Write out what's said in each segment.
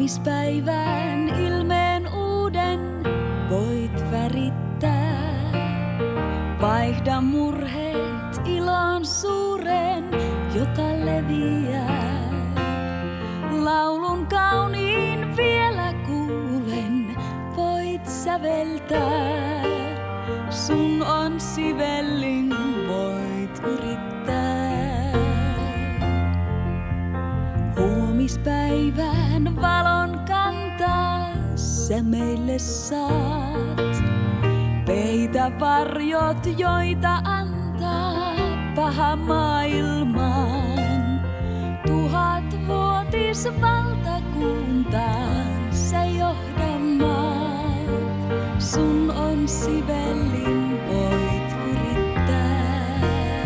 Huomispäivän ilmeen uuden voit värittää. Vaihda murheet iloon suureen, joka leviää. Laulun kauniin vielä kuulen, voit säveltää. Sun on sivellin, voit yrittää. Huomispäivän valon kantaa sä meille saat. Peitä varjot, joita antaa paha maailmaan. 1000-vuotis valtakuntaa sä johdamaan. Sun on sivellin, voit yrittää.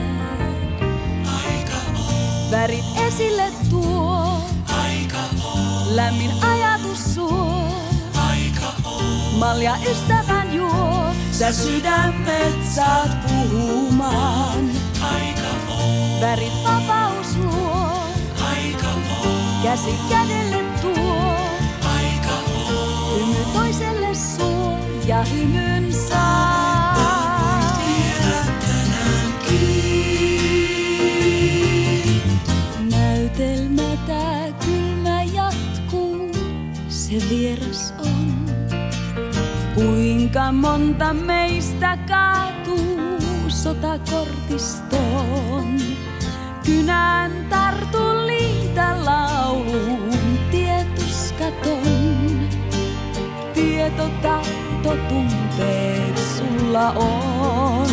Aika on. Värit esille tuo. Aika on. Lämmin ajatus suo. Aika on. Malja ystävän juo. Sä sydämet saat puhumaan. Aika on. Värit vapaus luo. Aika on. Käsi kädelle tuo. Aika on. Hymy toiselle suo ja hymyn saa. Tiedä tänäänkin. Näytelmä tää kylmä jatkuu, se vieras on. Kuinka monta meistä kaatuu sotakortistoon. Kynän tartu liitä lauluun, tietuskaton. Tietotahto tunteet sulla on.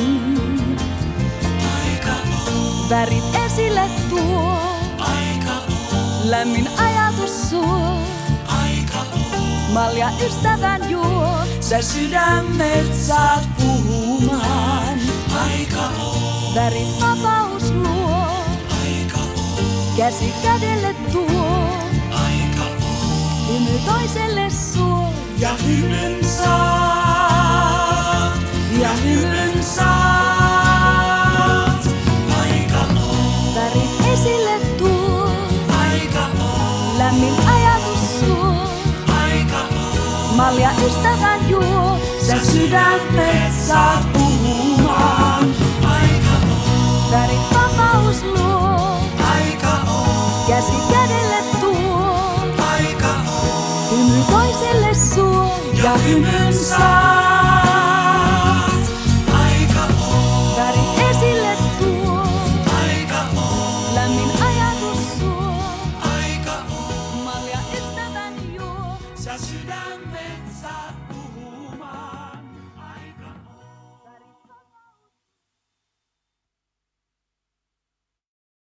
Aika on. Värit esille tuo. Aika on. Lämmin ajatus suo. Aika on. Malja ystävän juo. Sä sydämet saat puhumaan. Aika on. Värit vapaus luo. Aika on. Käsi kädelle tuo. Aika on. Hymy toiselle suo. Ja hymyn saat. Ja hymyn saat. Aika on. Värit esille tuo. Aika on. Lämmin ajatus suo. Aika on. Malja ystävän juo. Sä sydämet saat puhumaan. Aika on. Värit vapaus luo. Aika on. Käsi kädelle tuo. Aika on. Hymy toiselle suo. Ja hymyn saa.